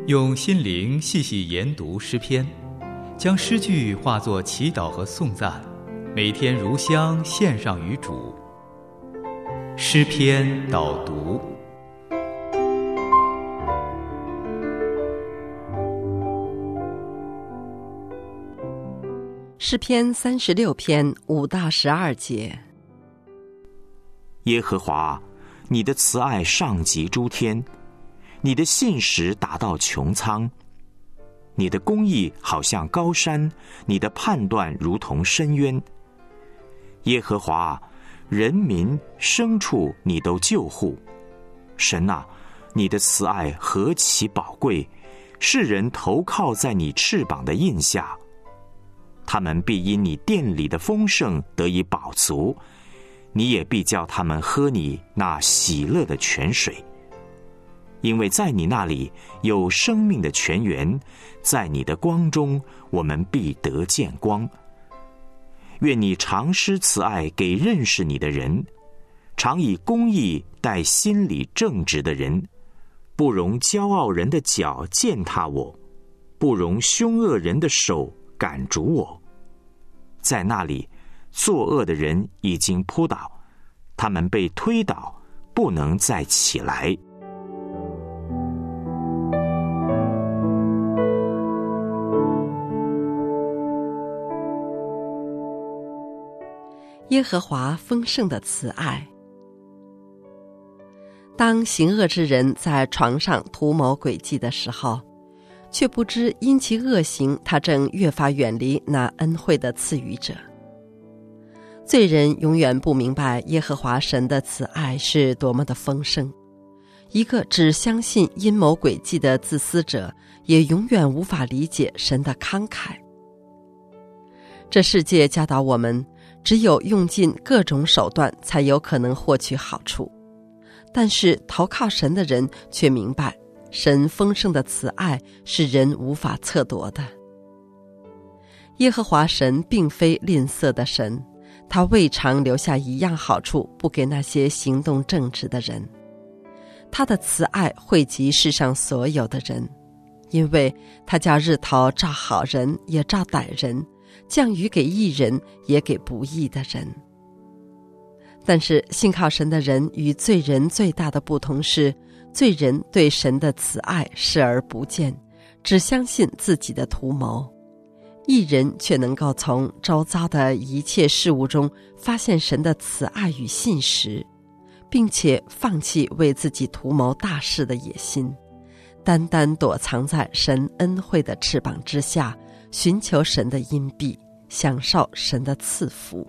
用心灵细细研读诗篇，将诗句化作祈祷和颂赞，每天如香献上于主。诗篇导读。 诗篇36篇5到12节。 耶和华，你的慈爱上及诸天，你的信实达到穹苍，你的公义好像高山，你的判断如同深渊。耶和华，人民牲畜你都救护。神啊，你的慈爱何其宝贵，世人投靠在你翅膀的印下。他们必因你殿里的丰盛得以饱足，你也必叫他们喝你那喜乐的泉水。因为在你那里有生命的泉源，在你的光中我们必得见光。愿你常施慈爱给认识你的人，常以公义待心里正直的人，不容骄傲人的脚践踏我，不容凶恶人的手赶逐我。在那里作恶的人已经扑倒，他们被推倒，不能再起来。 耶和华丰盛的慈爱。当行恶之人在床上图谋诡计的时候，却不知因其恶行，他正越发远离那恩惠的赐予者。罪人永远不明白耶和华神的慈爱是多么的丰盛，一个只相信阴谋诡计的自私者，也永远无法理解神的慷慨。这世界教导我们，只有用尽各种手段才有可能获取好处，但是投靠神的人却明白，神丰盛的慈爱是人无法测度的。耶和华神并非吝啬的神，他未尝留下一样好处不给那些行动正直的人。他的慈爱惠及世上所有的人，因为他叫日头照好人也照歹人，降雨给义人也给不义的人。但是信靠神的人与罪人最大的不同是，罪人对神的慈爱视而不见，只相信自己的图谋；义人却能够从周遭的一切事物中发现神的慈爱与信实，并且放弃为自己图谋大事的野心，单单躲藏在神恩惠的翅膀之下，寻求神的荫庇，享受神的赐福。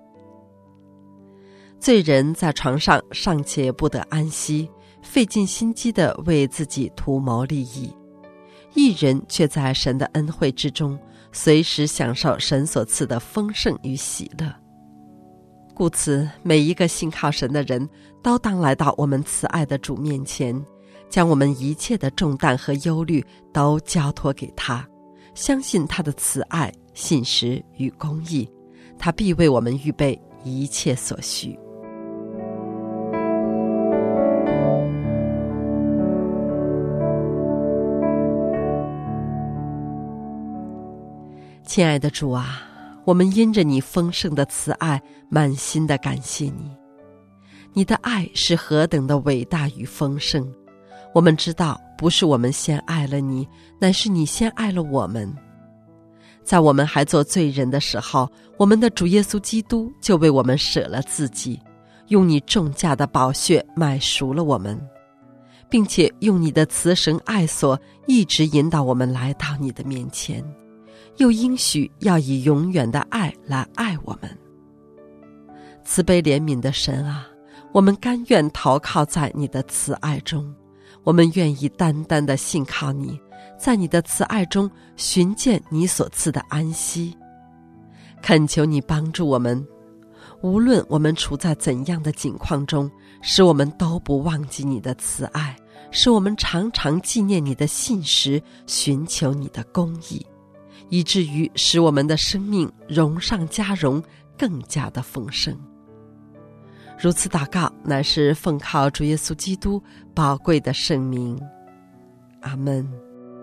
罪人在床上尚且不得安息，费尽心机地为自己图谋利益；义人却在神的恩惠之中，随时享受神所赐的丰盛与喜乐。故此，每一个信靠神的人都当来到我们慈爱的主面前，将我们一切的重担和忧虑都交托给他，相信他的慈爱、信实与公义，他必为我们预备一切所需。亲爱的主啊，我们因着你丰盛的慈爱，满心的感谢你。你的爱是何等的伟大与丰盛，我们知道不是我们先爱了你，乃是你先爱了我们。在我们还做罪人的时候，我们的主耶稣基督就为我们舍了自己，用你重价的宝血买赎了我们，并且用你的慈绳爱索一直引导我们来到你的面前，又应许要以永远的爱来爱我们。慈悲怜悯的神啊，我们甘愿投靠在你的慈爱中，我们愿意单单的信靠你，在你的慈爱中寻见你所赐的安息。恳求你帮助我们，无论我们处在怎样的境况中，使我们都不忘记你的慈爱，使我们常常纪念你的信实，寻求你的公义，以至于使我们的生命荣上加荣，更加的丰盛。如此祷告，乃是奉靠主耶稣基督宝贵的圣名。阿们。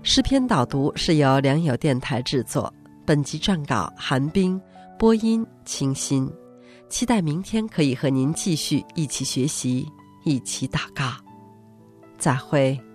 诗篇导读是由良友电台制作，本集撰稿韩冰，播音清新。期待明天可以和您继续一起学习，一起祷告。再会。